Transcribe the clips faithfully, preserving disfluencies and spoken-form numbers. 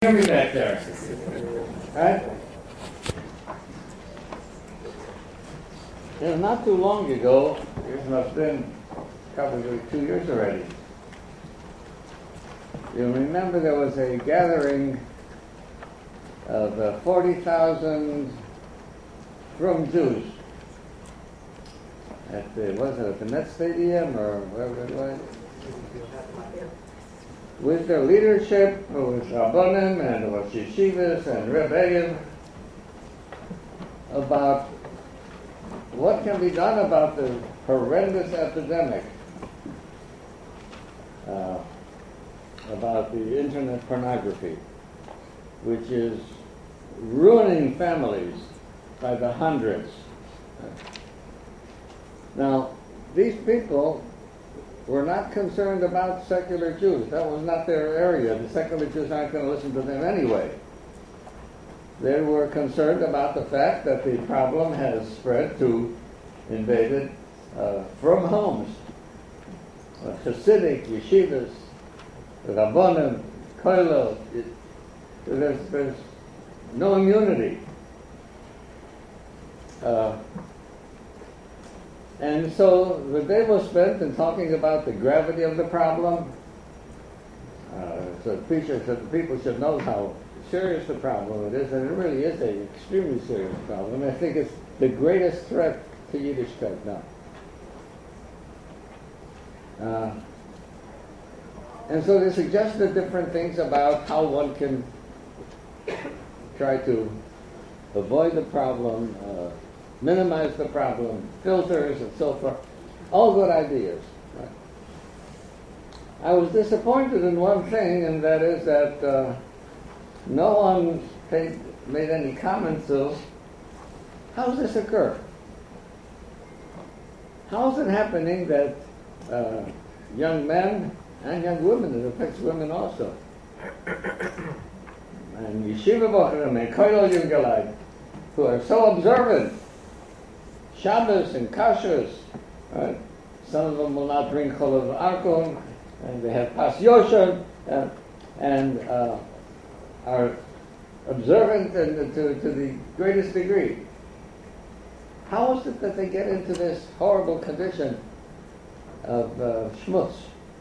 Hear me back there. Right? You know, not too long ago, it must have been probably two years already. You remember there was a gathering of uh, forty thousand from Jews at the, was it at the Met Stadium or wherever it was? With their leadership, it was Rabbanim and it was Yeshivas and Rebbeim, about what can be done about the horrendous epidemic, uh, about the internet pornography, which is ruining families by the hundreds. Now, these people were not concerned about secular Jews. That was not their area. The secular Jews aren't going to listen to them anyway. They were concerned about the fact that the problem has spread to invaded uh, from homes. Uh, Hasidic, yeshivas, rabbonim, koilel. There's, there's no immunity. Uh, And so the day was spent in talking about the gravity of the problem. Uh, so the preacher said the people should know how serious the problem it is, and it really is an extremely serious problem. I think it's the greatest threat to Yiddishkeit now. Uh, and so they suggested different things about how one can try to avoid the problem, uh, minimize the problem, filters and so forth. All good ideas. Right? I was disappointed in one thing, and that is that uh, no one paid, made any comments of how does this occur? How is it happening that uh, young men and young women, it affects women also, and yeshiva bocharim and koilel yungelai, who are so observant, Shabbos and Kashrus, right? Some of them will not drink chol of alcohol, and they have pas yosher, uh, and uh, are observant and to, to the greatest degree. How is it that they get into this horrible condition of uh, schmutz?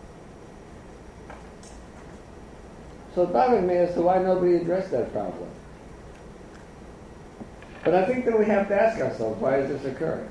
So it bothered me as to why nobody addressed that problem. But I think that we have to ask ourselves, why is this occurring?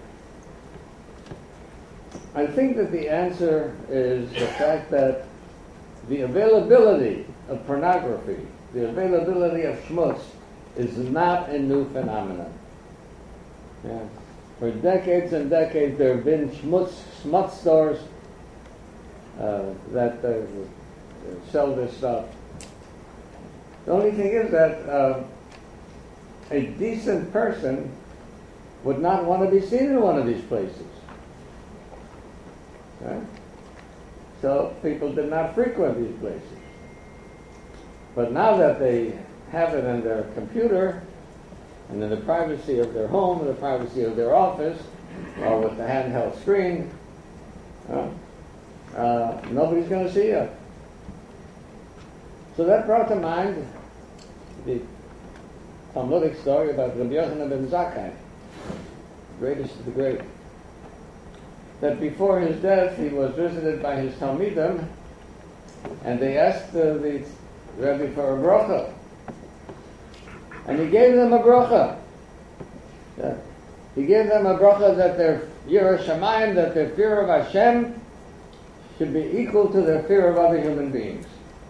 I think that the answer is the fact that the availability of pornography, the availability of schmutz, is not a new phenomenon. Yeah. For decades and decades there have been schmutz, schmutz stores uh, that uh, sell this stuff. The only thing is that uh, a decent person would not want to be seen in one of these places. Right? So people did not frequent these places. But now that they have it in their computer and in the privacy of their home, the privacy of their office, or with the handheld screen, uh, uh, nobody's going to see you. So that brought to mind the Talmudic story about Rabbi Yochanan ben Zakkai, greatest of the great. That before his death, he was visited by his Talmidim, and they asked uh, the Rebbe for a bracha, and he gave them a bracha. Yeah. He gave them a bracha that their Yirah Shamayim, that their fear of Hashem, should be equal to their fear of other human beings.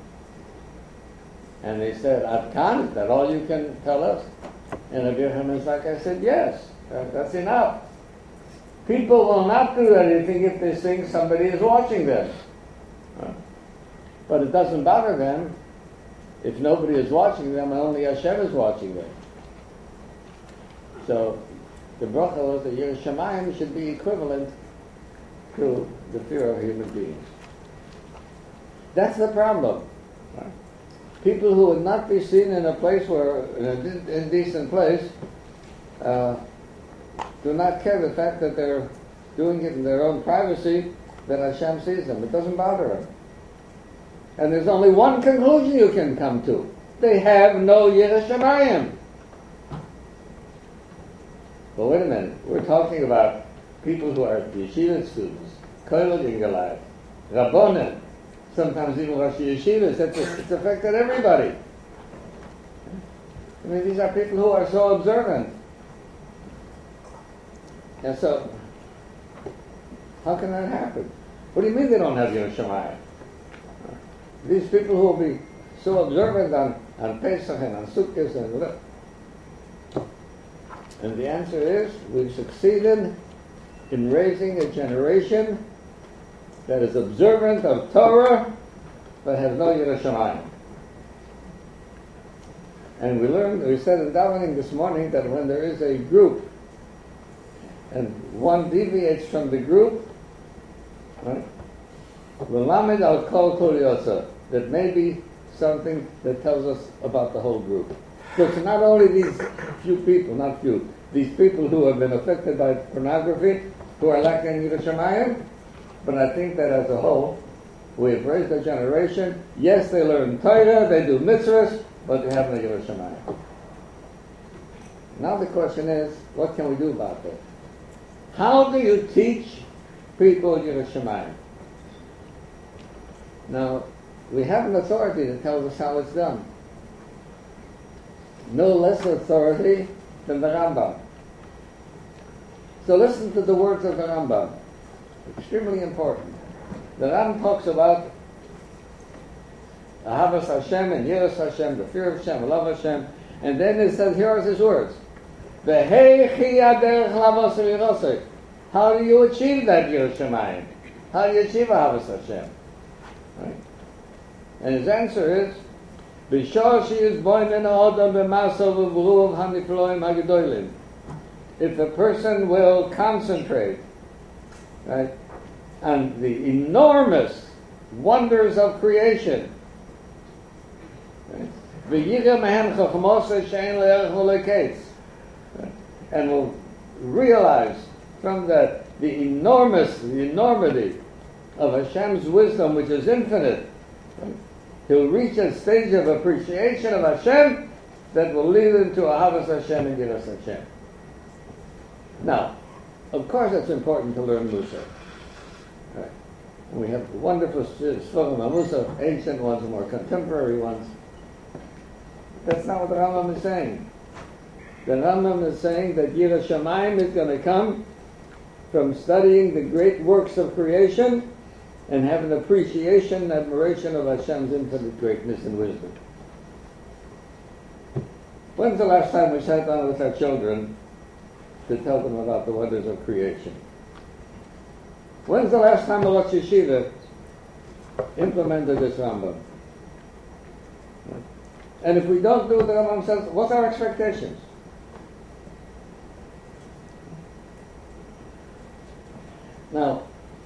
And they said, Ad kan, is that all you can tell us? And Rabbi Yochanan Zakkai said, yes, that, that's enough. People will not do anything if they think somebody is watching them. But it doesn't bother them if nobody is watching them and only Hashem is watching them. So the bracha was that Yirah Shamayim should be equivalent to the fear of human beings. That's the problem. People who would not be seen in a place where, in an indecent place, uh, do not care the fact that they're doing it in their own privacy, that Hashem sees them. It doesn't bother them. And there's only one conclusion you can come to. they have no Yiras Shamayim. But wait a minute, we're talking about people who are yeshiva students, Kollel Ingelad, Rabbonim, sometimes even Rosh Yeshivas. It's, it's affected everybody. I mean, these are people who are so observant. And so, how can that happen? What do you mean they don't have Yiras Shamayim? These people who will be so observant on, on Pesach and on Sukkot and and the answer is, we've succeeded in raising a generation that is observant of Torah but has no Yiras Shamayim. And we learned, we said in davening this morning that when there is a group and one deviates from the group, right? L'lamed al kol kol yotza, that may be something that tells us about the whole group. So it's not only these few people, not few, these people who have been affected by pornography, who are lacking Yiras Shamayim, but I think that as a whole, we have raised a generation. Yes, they learn Torah, they do mitzvahs, but they have no Yiras Shamayim. Now the question is, what can we do about that? How do you teach people Yiras Shamayim? Now, we have an authority that tells us how it's done. No less authority than the Rambam. So listen to the words of the Rambam. Extremely important. The Rambam talks about Ahavas Hashem and Yiras Hashem, the fear of Hashem, love Hashem, and then it says, here are his words. How do you achieve that Yiras Shamayim? How do you achieve Ahavas Hashem? Right? And his answer is, B'shor she'is boinen ha'odam b'masav u'v'ruv ha'nifloim ha'gedolim. If a person will concentrate, right, on the enormous wonders of creation, v'yireh mehem chachmos she'en le'erech v'le'ketz, and will realize from that the enormous, the enormity of Hashem's wisdom, which is infinite, right? He'll reach a stage of appreciation of Hashem that will lead him to Ahavas Hashem and Yiras Hashem. Now, of course it's important to learn Musa. Right. And we have wonderful Sforim on Musa, ancient ones and more contemporary ones. That's not what the Rambam is saying. The Rambam is saying that Yiras Shamayim is going to come from studying the great works of creation and have an appreciation and admiration of Hashem's infinite greatness and wisdom. When's the last time we sat down with our children to tell them about the wonders of creation? When's the last time the Rosh Yeshiva implemented this Rambam? And if we don't do what the Rambam says, what's our expectations? Now,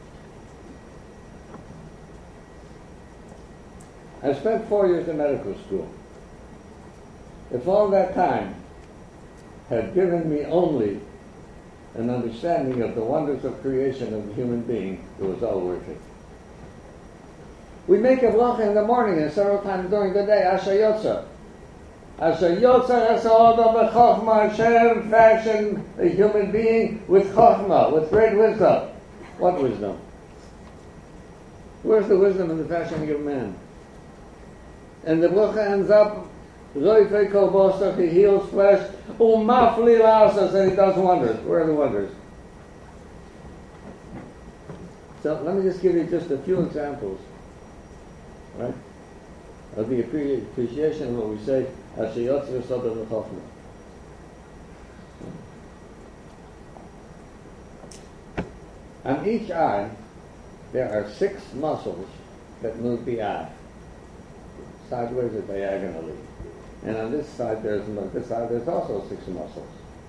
I spent four years in medical school. If all that time had given me only an understanding of the wonders of creation of the human being, it was all worth it. We make a bracha in the morning and several times during the day, Asher Yotza. Asher Yotza es ha'odam b'chochma, Hashem fashioned a human being with chochma, with great wisdom. What wisdom? Where's the wisdom in the fashioning of man? And the bracha ends up, Zoifei kol bosach, he heals flesh, umafli la'asas, and he does wonders. Where are the wonders? So let me just give you just a few examples, right, of the appreciation of what we say, Asher Yotzer Sodom V'Chochma. On each eye, there are six muscles that move the eye, sideways or diagonally. And on this side, there's this side, there's also six muscles.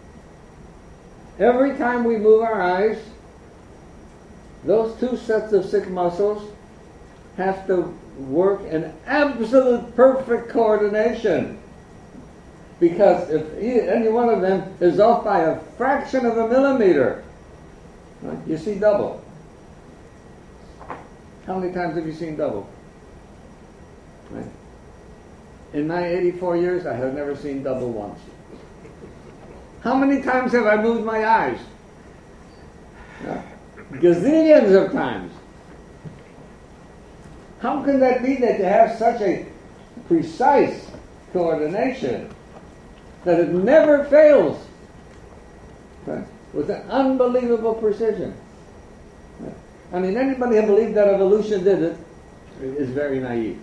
Every time we move our eyes, those two sets of six muscles have to work in absolute perfect coordination. Because if any one of them is off by a fraction of a millimeter, right, you see double. How many times have you seen double? Right? In my eighty-four years, I have never seen double once. How many times have I moved my eyes? Uh, gazillions of times. How can that be that you have such a precise coordination that it never fails, right, with an unbelievable precision? I mean, anybody who believes that evolution did it is very naive.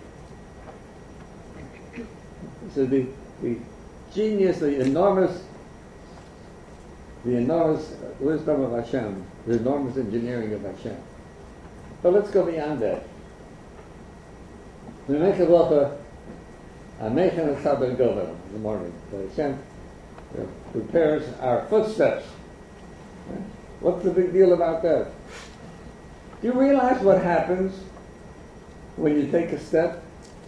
So the, the genius, the enormous, the enormous wisdom of Hashem, the enormous engineering of Hashem. But let's go beyond that. We make a bracha, Ameichen Etzah Ben Gover in the morning. So Hashem uh, prepares our footsteps. Right? What's the big deal about that? Do you realize what happens when you take a step?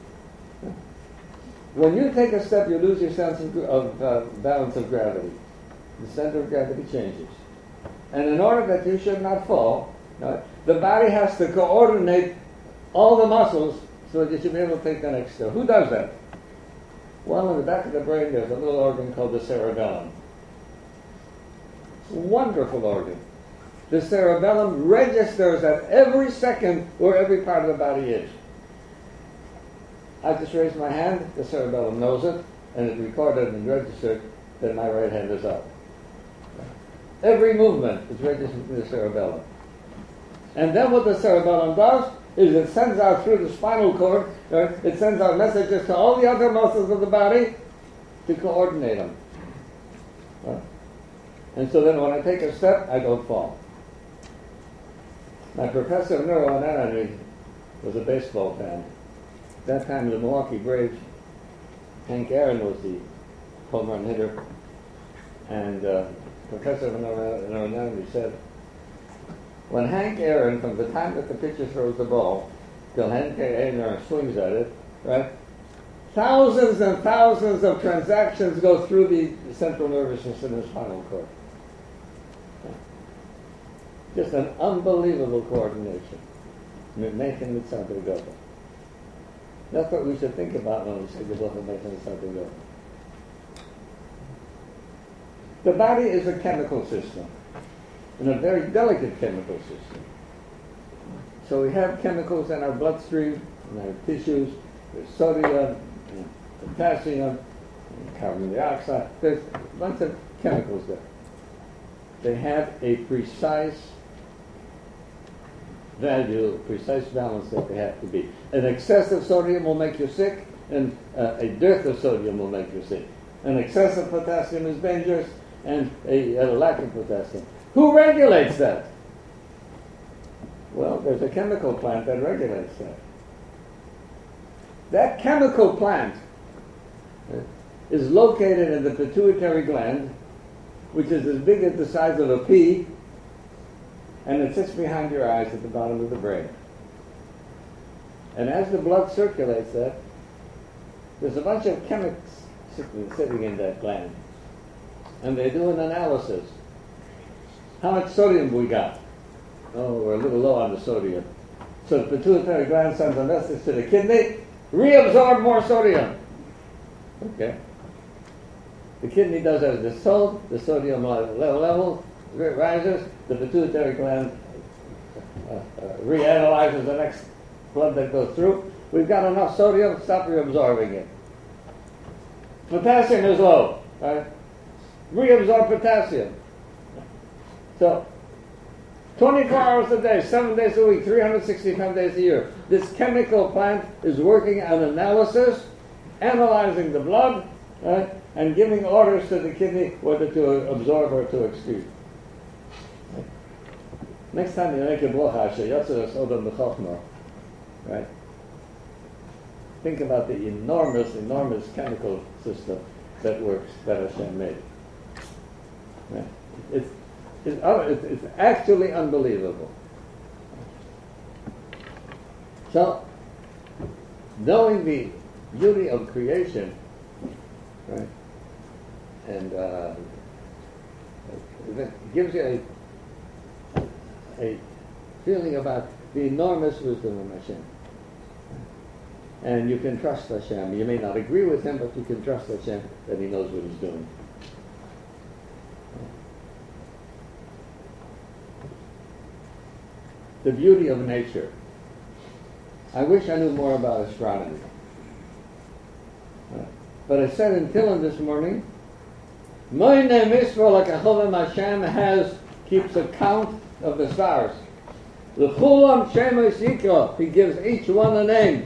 When you take a step, you lose your sense of, of uh, balance of gravity. The center of gravity changes. And in order that you should not fall, uh, the body has to coordinate all the muscles so that you should be able to take the next step. Who does that? Well, in the back of the brain, there's a little organ called the cerebellum. It's a wonderful organ. The cerebellum registers at every second where every part of the body is. I just raised my hand, the cerebellum knows it, and it recorded and registered that my right hand is up. Every movement is registered in the cerebellum. And then what the cerebellum does is it sends out through the spinal cord, right, it sends out messages to all the other muscles of the body to coordinate them. Right? And so then when I take a step, I don't fall. My professor of neuroanatomy was a baseball fan. At that time, the Milwaukee Braves, Hank Aaron was the home run hitter. And uh, professor of neuroanatomy said, when Hank Aaron, from the time that the pitcher throws the ball till Hank Aaron swings at it, right, thousands and thousands of transactions go through the central nervous system and spinal cord. Just an unbelievable coordination. Making it something go. That's what we should think about when we say the book of making it something go. The body is a chemical system, and a very delicate chemical system. So we have chemicals in our bloodstream, in our tissues. There's sodium, and potassium, and carbon dioxide. There's a bunch of chemicals there. They have a precise value, precise balance that they have to be. An excess of sodium will make you sick, and uh, a dearth of sodium will make you sick. An excess of potassium is dangerous, and a, a lack of potassium. Who regulates that? Well, there's a chemical plant that regulates that. That chemical plant uh, is located in the pituitary gland, which is as big as the size of a pea, and it sits behind your eyes at the bottom of the brain. And as the blood circulates that, there's a bunch of chemics sitting in that gland. And they do an analysis. How much sodium we got? Oh, we're a little low on the sodium. So the pituitary gland sends a message to the kidney, reabsorb more sodium. Okay. The kidney does as it's told, the sodium level, level rises, the pituitary gland uh, uh, reanalyzes the next blood that goes through. We've got enough sodium, stop reabsorbing it. Potassium is low, right? Reabsorb potassium. So, twenty-four hours a day, seven days a week, three hundred sixty-five days a year, this chemical plant is working on analysis, analyzing the blood, right, and giving orders to the kidney whether to absorb or to excrete. Next time you make a bracha, sheyatzar odom b'chochma, right? Think about the enormous, enormous chemical system that works, that Hashem made. Right? It's, it's, it's, it's actually unbelievable. So, knowing the beauty of creation, right, and uh, it gives you a, a feeling about the enormous wisdom of Hashem. And you can trust Hashem. You may not agree with him, but you can trust Hashem that he knows what he's doing. The beauty of nature. I wish I knew more about astronomy. But I said in Tehillim this morning, Moine Mitzvah like Hashem has keeps a count of the stars. L'chulam shemesh yikra. He gives each one a name.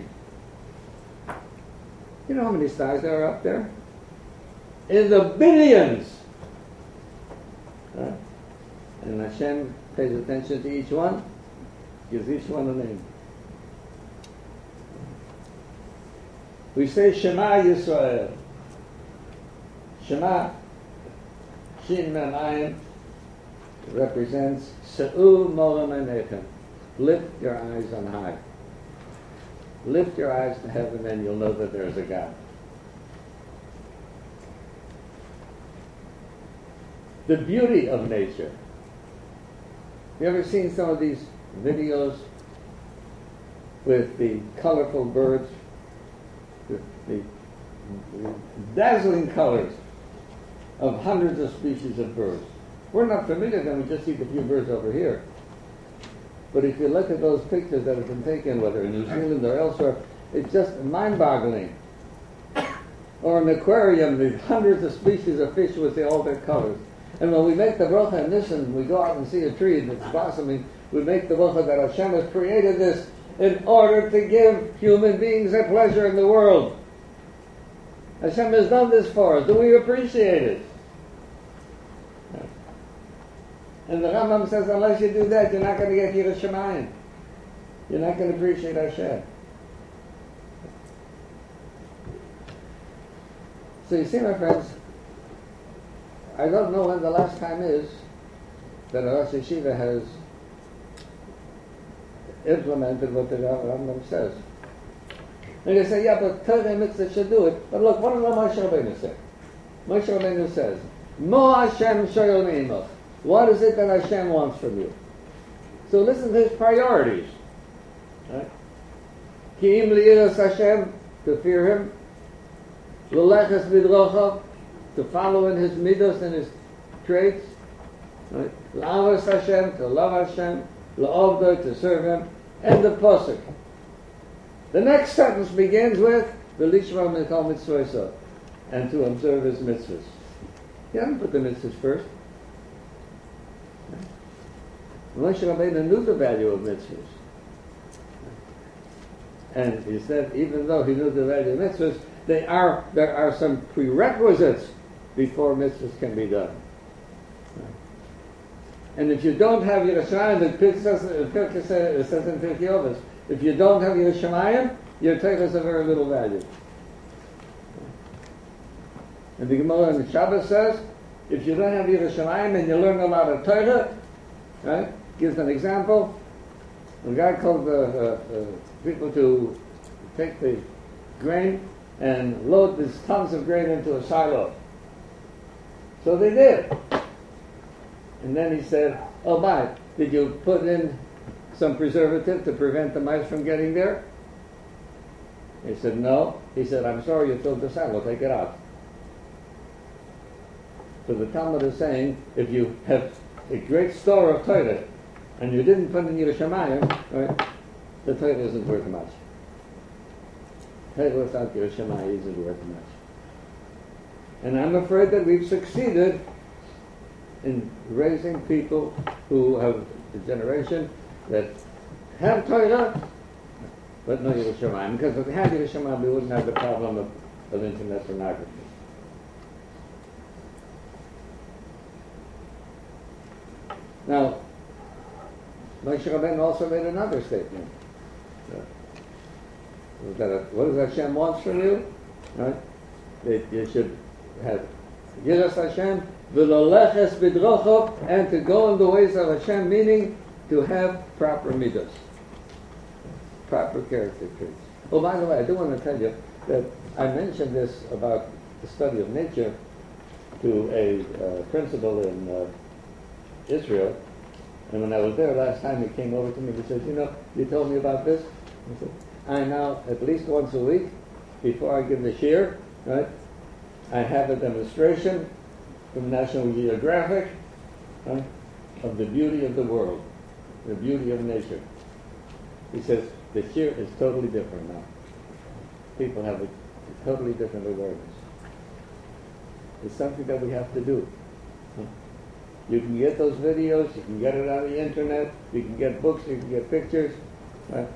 You know how many stars there are up there? In the billions. Right? And Hashem pays attention to each one, gives each one a name. We say Shema Yisrael. Shema, Shin Mem Ayin, represents Se'u Molam Einechem. Lift your eyes on high. Lift your eyes to heaven and you'll know that there's a God. The beauty of nature. You ever seen some of these videos with the colorful birds? The, the, the dazzling colors of hundreds of species of birds. We're not familiar with them, we just see the few birds over here. But if you look at those pictures that have been taken, whether in New Zealand or elsewhere, it's just mind-boggling. Or an aquarium, the hundreds of species of fish with the, all their colors. And when we make the bracha and listen, we go out and see a tree that's blossoming, we make the bracha that Hashem has created this in order to give human beings a pleasure in the world. Hashem has done this for us. Do we appreciate it? And the Rambam says, unless you do that, you're not going to get Yiras Shamayim. You're not going to appreciate Hashem. So you see, my friends, I don't know when the last time is that a Rosh Yeshiva has implemented what the Rambam says. And they say, yeah, but Torah Mitzvah should do it. But look, what does Moshe Rabbeinu say? Moshe Rabbeinu says, Mo Hashem shoyel me'imach. What is it that Hashem wants from you? So listen to his priorities. Right? Ki'im li'iras Hashem, to fear him. L'leches b'drocha, to follow in his midos and his traits. Right? L'avos Hashem, to love Hashem. L'ovdo, to serve him. End of Pasuk. The next sentence begins with V'lishma mikol mitzvosah, and to observe his mitzvahs. He doesn't put the mitzvahs first. Moshe Rabbeinu knew the value of mitzvahs. And he said, even though he knew the value of mitzvahs, they are, there are some prerequisites before mitzvahs can be done. And if you don't have Yiras Shamayim, the Pirkei says, says in Pirkei Avos, if you don't have Yiras Shamayim, your Torah is of very little value. And the Gemara in the Shabbos says, if you don't have Yiras Shamayim and you learn a lot of Torah, right? Gives an example. A guy called the uh, uh, people to take the grain and load these tons of grain into a silo. So they did. And then he said, oh my, did you put in some preservative to prevent the mice from getting there? He said, no. He said, I'm sorry you filled the silo, take it out. So the Talmud is saying, if you have a great store of Torah and you didn't put in Yiras Shamayim, right, the Torah isn't worth much. Torah without Yiras Shamayim isn't worth much. And I'm afraid that we've succeeded in raising people who have a generation that have Torah but no Yiras Shamayim. Because if we had Yiras Shamayim, we wouldn't have the problem of, of internet pornography. Now, Moshe Rabbeinu also made another statement. That what does Hashem wants from you? Right? That you should have Yiras Hashem, v'loleches b'drocho, and to go in the ways of Hashem, meaning to have proper midos, proper character traits. Oh, by the way, I do want to tell you that I mentioned this about the study of nature to a uh, principal in uh, Israel, and when I was there last time, he came over to me and he said, you know, you told me about this? I said, I now, at least once a week, before I give the shir, right, I have a demonstration from National Geographic, right, of the beauty of the world, the beauty of nature. He says the shir is totally different now. People have a, a totally different awareness. It's something that we have to do. You can get those videos, you can get it on the internet, you can get books, you can get pictures. Right?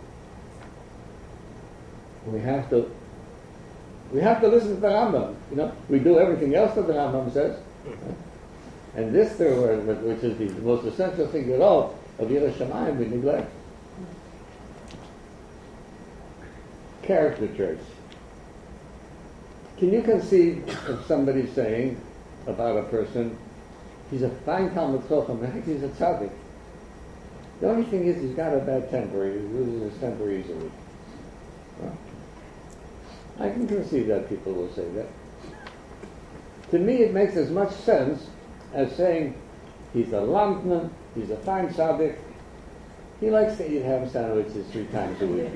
We have to we have to listen to the Rambam. You know, we do everything else that the Rambam says. Right? And this third word, which is the most essential thing at all, of Yiras Shamayim, we neglect. Character traits. Can you conceive of somebody saying about a person, he's a fine Talmud Chacham, I think he's a tzaddik. The only thing is he's got a bad temper, he loses his temper easily. Well, I can conceive that people will say that. To me it makes as much sense as saying he's a landman, he's a fine tzaddik, he likes to eat ham sandwiches three times a week.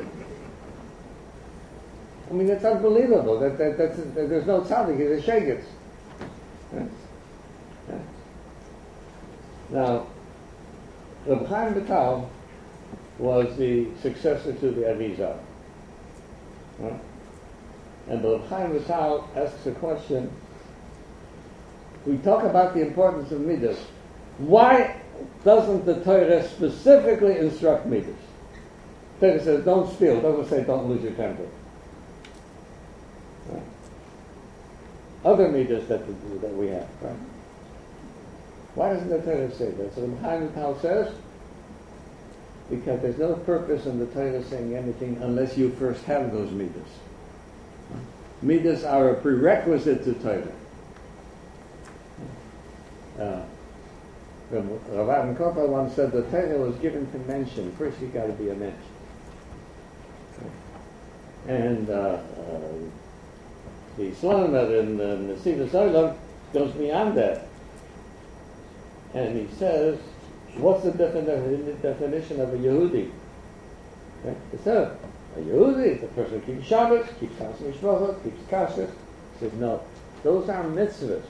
I mean, it's unbelievable that, that, that's, that there's no tzaddik, he's a shegitz. Yes. Yes. Now, Reb Chaim Vital was the successor to the Arizal. Right? And Reb Chaim Vital asks a question. We talk about the importance of midas. Why doesn't the Torah specifically instruct midas? The Torah says, don't steal. It doesn't say, don't lose your temper. Right? Other midas that, that we have, right? Why doesn't the Torah say that? So the Chaim Vital says, because there's no purpose in the Torah saying anything unless you first have those midas. Midas are a prerequisite to Torah. Uh, Rav Adam Koppel once said the Torah was given to mention. First you got to be a mensch. And uh, uh, the Slonim in the Nesivos Olam goes beyond that. And he says, what's the defini- definition of a Yehudi? Okay? He says, a Yehudi is the person who keeps Shabbos, keeps Chas Mishpachot, keeps Kashrus. He says, no, those are mitzvahs.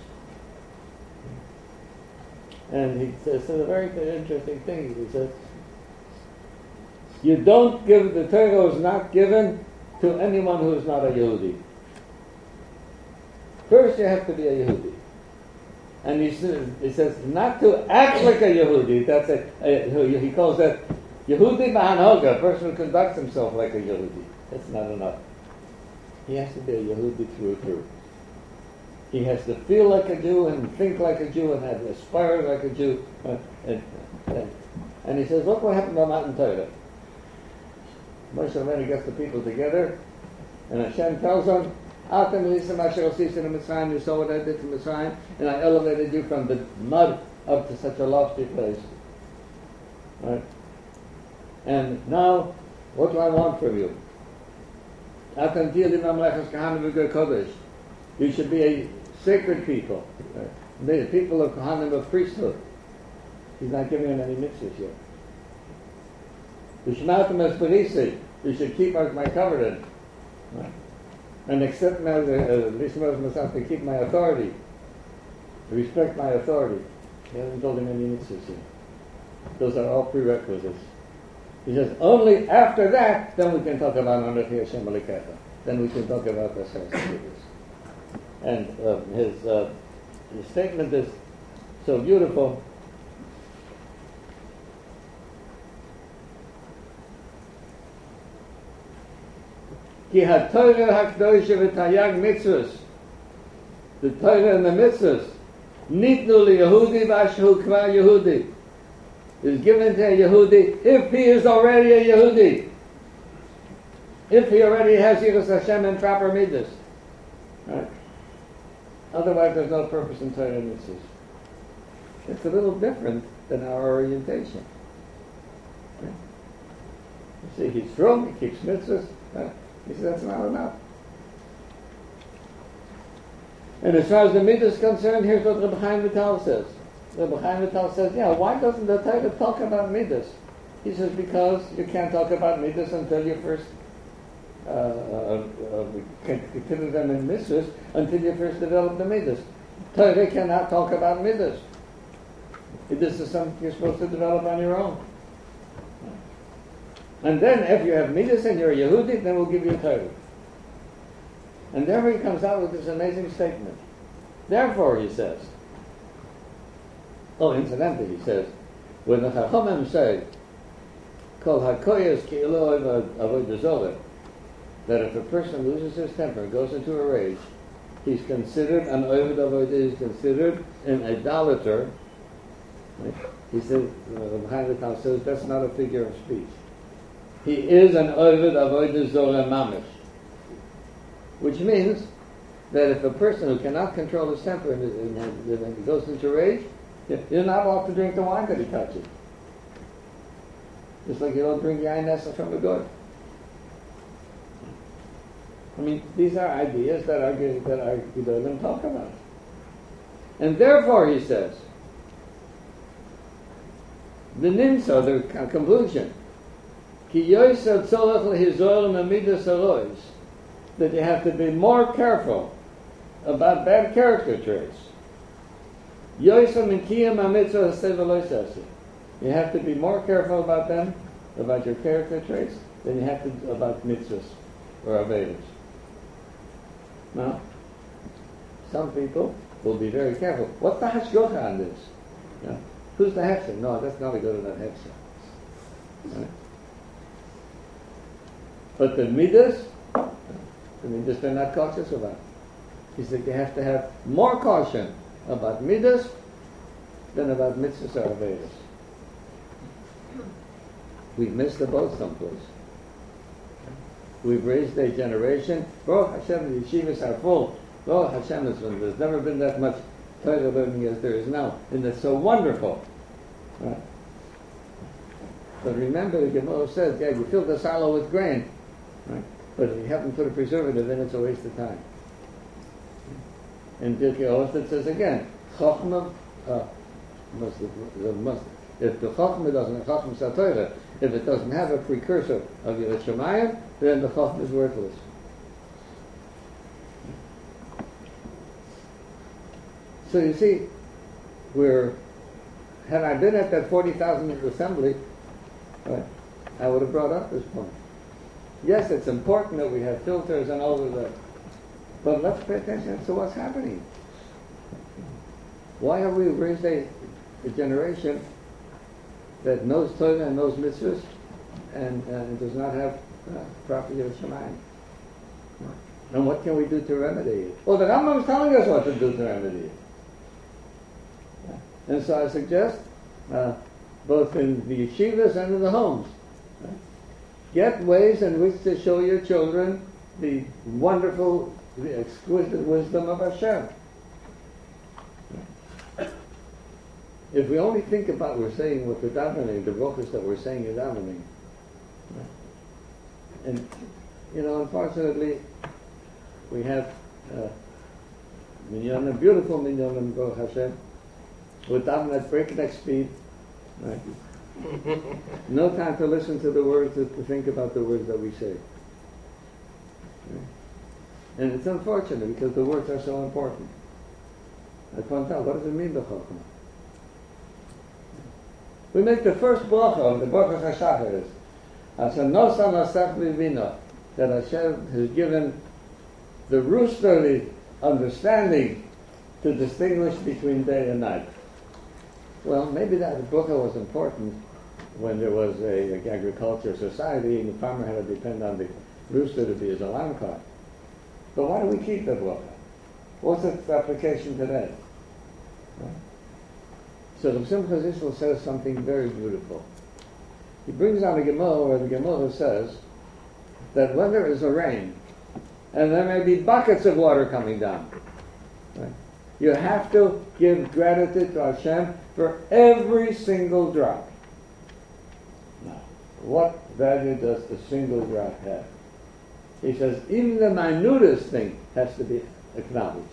And he says a very interesting thing. He says, you don't give, the Torah is not given to anyone who is not a Yehudi. First you have to be a Yehudi. And he says, he says not to act like a Yehudi. That's a, a he calls that Yehudi b'hanhoga, a person who conducts himself like a Yehudi. That's not enough. He has to be a Yehudi through and through. He has to feel like a Jew and think like a Jew and have aspire like a Jew. Uh, and, and, and he says, look what happened on Matan Torah. Moshe Rabbeinu gets the people together, and Hashem tells them, Atem Elisam Asher Osisi in Mitzrayim, you saw what I did to Mitzrayim, and I elevated you from the mud up to such a lofty place. Right? And now, what do I want from you? Atem Tiyadim Amlechas Kahanim V'Ger Kodesh. You should be a sacred people, right? The people of Kohanim of priesthood. He's not giving them any mitzvahs yet. V'shmartem es Parisi. You should keep my covenant. Right? And accept my, at least myself, to keep my authority, to respect my authority. He hasn't told him any mitzvahs yet. Those are all prerequisites. He says, only after that, then we can talk about Anochi Hashem Elokecha. Then we can talk about the Hashem. And uh, his, uh, his statement is so beautiful. Ki ha-Torah ha-Kedosha v'tayag mitzvahs. The Torah and the mitzvahs. Nitnu li-Yehudi v'ashu kvar Yehudi. Is given to a Yehudi if he is already a Yehudi. If he already has Yiras Hashem and proper midas. Right? Otherwise there's no purpose in Torah and mitzvahs. It's a little different than our orientation. Right? You see, he's strong, he keeps mitzvahs. Right? He says that's not enough. And as far as the midas is concerned, here's what Reb Chaim Vital says. Reb Chaim Vital says, yeah, why doesn't the Torah talk about midas? He says, because you can't talk about midas until you first uh, uh, uh, consider them in mitzvahs until you first develop the midas. Torah cannot talk about midas. This is something you're supposed to develop on your own. And then if you have midas and you're a Yehudi, then we'll give you a Torah. And therefore he comes out with this amazing statement. Therefore, he says, oh, incidentally, he says, when the Chachamim say, Kol hakoyes ki ilo avodah zorah, that if a person loses his temper and goes into a rage, he's considered an oved avodah, he's considered an idolater. Right? He says, behind the Talmud says, that's not a figure of speech. He is an oved avodah zorah mamish. Which means that if a person who cannot control his temper and, and, and, and he goes into rage, you're not allowed to drink the wine that he touches. Just like you don't drink yain nesa from a goy. I mean, these are ideas that are that are Gedolim talk about. And therefore, he says, the nimsa, the conclusion, ki yoysa tzolach lehizor mamidas harois, that you have to be more careful about bad character traits. Yoysa minkiyam hamitzvah hasevaloisasi. You have to be more careful about them, about your character traits, than you have to about mitzvahs or avedas. Now, some people will be very careful. What's the hashgocha on this? You know, who's the hefzer? No, that's not a good enough hefzer. Right? But the midas, the midas they're not cautious about. He said you have to have more caution about midas than about mitzvahs or avedas. We've missed the boat someplace. We've raised a generation. Baruch Hashem, the yeshivas are full. Baruch Hashem, there's never been that much Torah learning as there is now, and it's so wonderful. Right? But remember, the Gemara says, yeah, you fill the silo with grain, right? But if you haven't put a preservative, then it's a waste of time. And Pirkei Avos it says again, Chochmah, uh, must, must, if the Chochmah doesn't, Chochmah Satorah, if it doesn't have a precursor of Yirat Shamayim, then the Chochmah is worthless. So you see, we're, had I been at that forty thousand assembly, right, I would have brought up this point. Yes, it's important that we have filters and all of that, but let's pay attention to what's happening. Why have we raised a, a generation that knows Torah and knows mitzvahs and, and does not have uh, proper Yirat Shamayim? And what can we do to remedy it? Well, the Rambam is telling us what to do to remedy it. And so I suggest, uh, both in the yeshivas and in the homes, right, get ways in which to show your children the wonderful, the exquisite wisdom of Hashem. If we only think about what we're saying with the davening, the brachos that we're saying in davening, and you know, unfortunately, we have uh, minyanim, beautiful minyanim, Baruch Hashem, with davening at breakneck speed. Right? No time to listen to the words, to, to think about the words that we say. Right? And it's unfortunate because the words are so important. I point out, what does it mean, the Chochmah? We make the first bracha of the Baruch HaShachar is Hasanosa Nasach Livina, that Hashem has given the rooster the understanding to distinguish between day and night. Well, maybe that bracha was important when there was a, a agriculture society and the farmer had to depend on the rooster to be his alarm clock. But why do we keep the bracha? What's its application today? Right? So the Simcha Zissel says something very beautiful. He brings out a Gemara where the Gemara says that when there is a rain, and there may be buckets of water coming down, right, you have to give gratitude to Hashem for every single drop. Now, what value does the single drop have? He says even the minutest thing has to be acknowledged.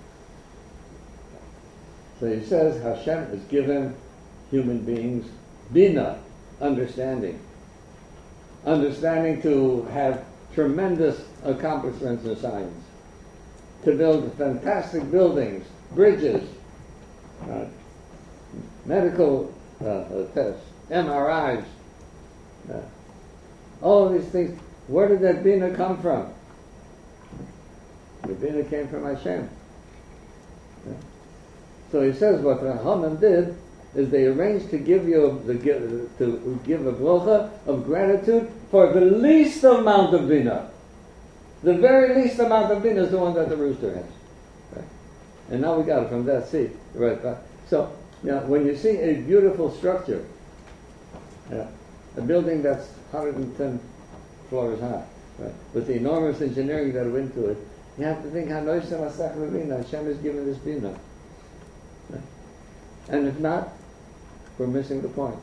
So he says Hashem has given human beings bina, understanding. Understanding to have tremendous accomplishments in science, to build fantastic buildings, bridges, uh, medical uh, uh, tests, M R Is, uh, all of these things. Where did that Bina come from? The Bina came from Hashem. Yeah. So he says what the Haman did is they arranged to give you the to give a brocha of gratitude for the least amount of Bina. The very least amount of Bina is the one that the rooster has. Right? And now we got it from that seed. Right. So now when you see a beautiful structure, yeah, a building that's one hundred ten floors high, right, with the enormous engineering that went into it, you have to think, Hashem is giving this Bina. Right? And if not, we're missing the point.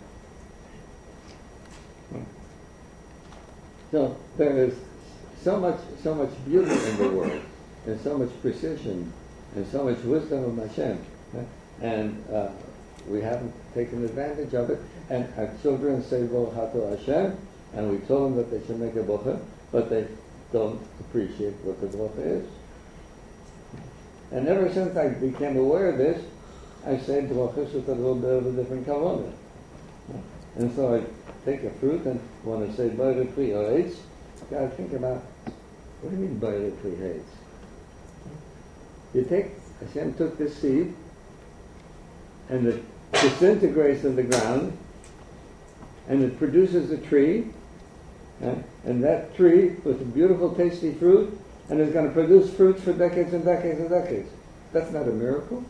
So there is so much, so much beauty in the world, and so much precision, and so much wisdom of Hashem, right? And uh, we haven't taken advantage of it. And our children say Baruch Hashem, and we told them that they should make a bracha, but they don't appreciate what the bracha is. And ever since I became aware of this, I say brachas with a little bit of a different kavanah. And so I take a fruit and want to say Bayre Pri Haretz, you got to think about, what do you mean Bayre Pri Haretz? You take, Hashem took this seed, and it disintegrates in the ground, and it produces a tree, uh, and that tree with a beautiful tasty fruit, and is going to produce fruits for decades and decades and decades. That's not a miracle.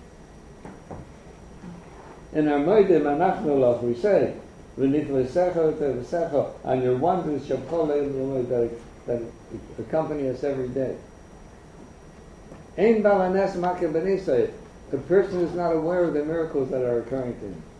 In our Moedim Anachnulach we say, on your wonders that, that accompany us every day. Ein balanes makeh b'nisei. The person is not aware of the miracles that are occurring to him.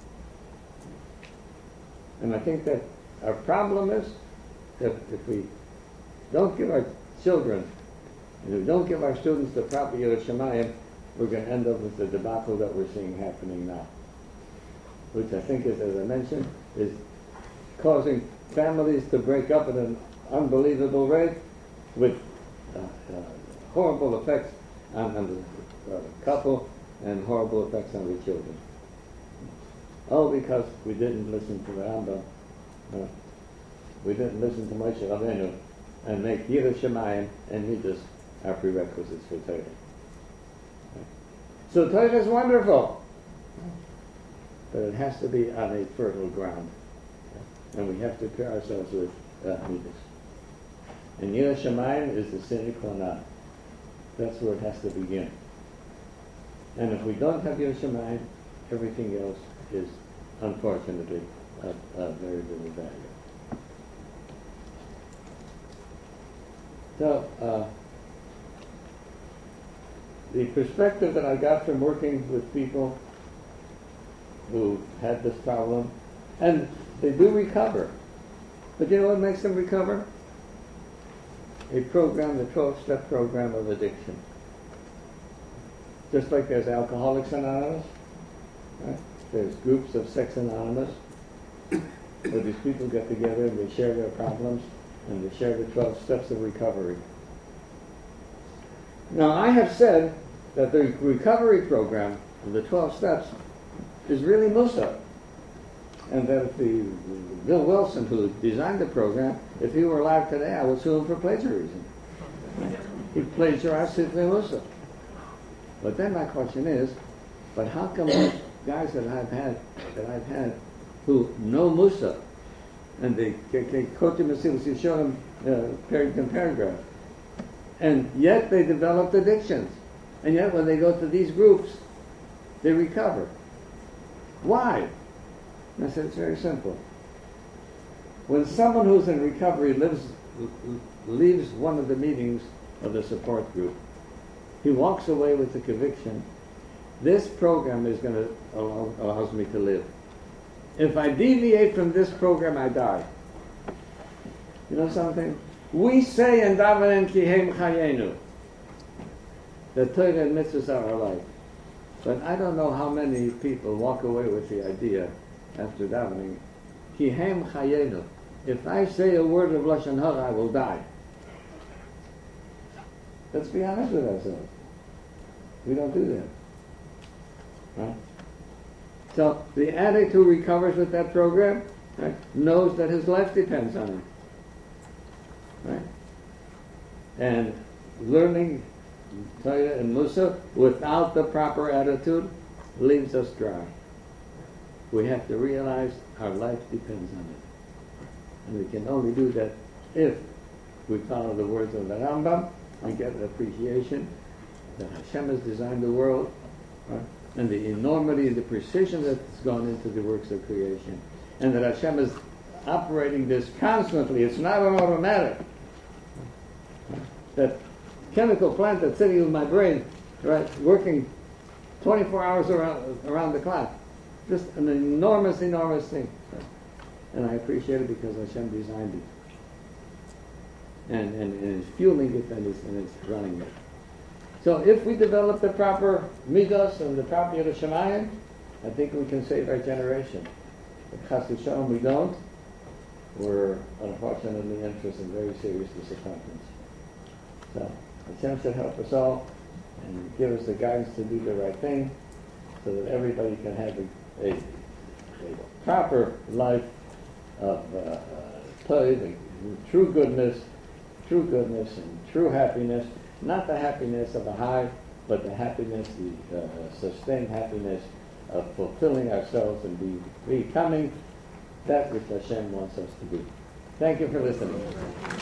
And I think that our problem is that if we don't give our children, and if we don't give our students the proper Yiras Shamayim, we're going to end up with the debacle that we're seeing happening now. Which I think is, as I mentioned, is causing families to break up at an unbelievable rate with uh, uh, horrible effects on, on the uh, couple and horrible effects on the children. All because we didn't listen to the Rambam. Uh, we didn't listen to Moshe Rabbeinu and make Yiras Shamayim and Midas our prerequisites for Torah. So Torah is wonderful, but it has to be on a fertile ground, and we have to pair ourselves with uh, Midas. And Yiras Shamayim is the sine qua non. That's where it has to begin. And if we don't have Yiras Shamayim, everything else is unfortunately of uh, very little value. So, uh, the perspective that I got from working with people who had this problem, and they do recover, but you know what makes them recover? A program, the twelve-step program of addiction. Just like there's Alcoholics Anonymous, right? There's groups of Sex Anonymous, where these people get together and they share their problems, and they share the twelve steps of recovery. Now, I have said that the recovery program of the twelve steps is really Musa. And that if the Bill Wilson, who designed the program, if he were alive today, I would sue him for plagiarism. He plagiarized Sifrei Musa. But then my question is, but how come these guys that I've had, that I've had, who know Musa, and they quote him, you show them uh, paragraph paragraph, and yet they developed addictions, and yet when they go to these groups, they recover. Why? And I said, it's very simple. When someone who's in recovery lives, leaves one of the meetings of the support group, he walks away with the conviction, this program is going to allow allows me to live. If I deviate from this program, I die. You know something? We say in Davening Kihem Chayenu, the Torah and mitzvahs are our life. But I don't know how many people walk away with the idea after davening, Kihem Chayenu. If I say a word of Lashon Hara, I will die. Let's be honest with ourselves. We don't do that. Right? So the addict who recovers with that program, right, knows that his life depends on it. Right? And learning Torah and Musa without the proper attitude leaves us dry. We have to realize our life depends on it. And we can only do that if we follow the words of the Rambam and get an appreciation that Hashem has designed the world, right? And the enormity, the precision that's gone into the works of creation, and that Hashem is operating this constantly. It's not an automatic. That chemical plant that's sitting in my brain, right, working twenty-four hours around around the clock, just an enormous, enormous thing. And I appreciate it because Hashem designed it, and and, and is fueling it and is and is running it. So if we develop the proper midos and the proper Yiras Shamayim, I think we can save our generation. If Chas v'Shalom we don't, we're unfortunately in for some very serious disappointments. So Hashem should help us all and give us the guidance to do the right thing so that everybody can have a, a, a proper life of uh, Torah, true goodness, true goodness and true happiness. Not the happiness of a high, but the happiness, the uh, sustained happiness of fulfilling ourselves and be, becoming that which Hashem wants us to be. Thank you for listening.